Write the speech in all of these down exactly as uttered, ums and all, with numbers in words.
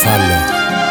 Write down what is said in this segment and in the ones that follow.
مسلا.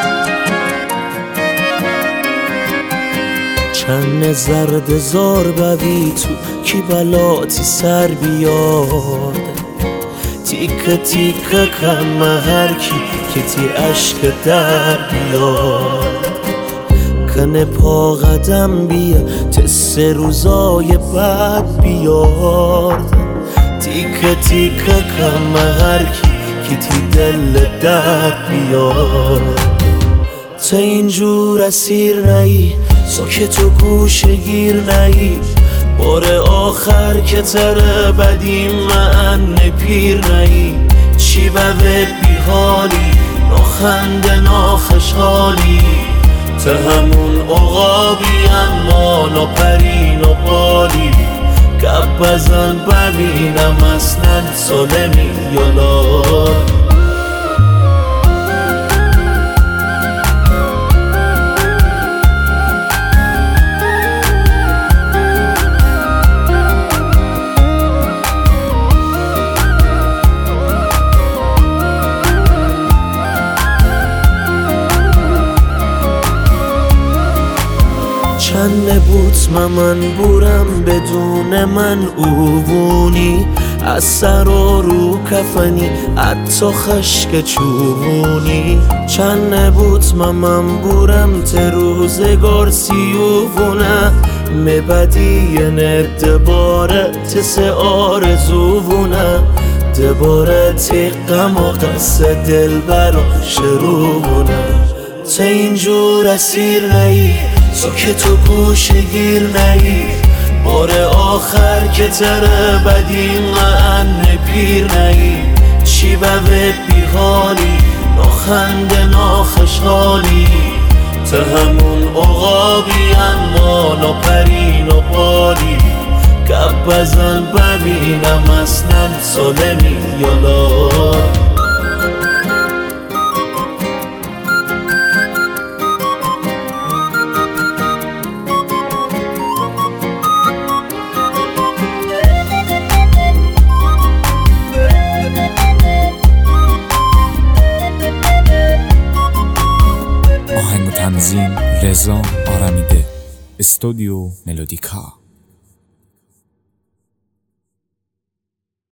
چند زرد زار بوی تو کی بلاتی سر بیاد، تیک تیک کم هر کی که تی عشق در بیاد، کنه پا قدم بیا تس روزای بد بیاد، تیک تیک کم هر کی که تی دل در بیاد. تا اینجور اسیر نهی ساکت و گوشه گیر نهی، بار آخر که تره بدی من پیر نهی، چی بوه بی حالی نخنده ناخشحالی، تا همون عقابی اما نپری نپالی، گپ بزن ببینم اصلا سالمی یالا. چند بوت من بورم بدون من اوونی، از سر و رو کفنی حتی خشک چوبونی، چند بوت من بورم ته روزگار سیوونه، مبدی نه دباره تسه آرزوونه، دباره تیقم و قصه دل برا شروونه. تا اینجور اسیر نهی ساکت و گوشه گیر نهی، بار آخر که تره بدی من پیر نهی، چی بوه بی حالی نخنده ناخشحالی، تا همون عقابی اما نپری نپالی، گپ بزن ببینم اصلا سالمی یالا. تنظیم رضا آرمیده، استودیو ملودیکا.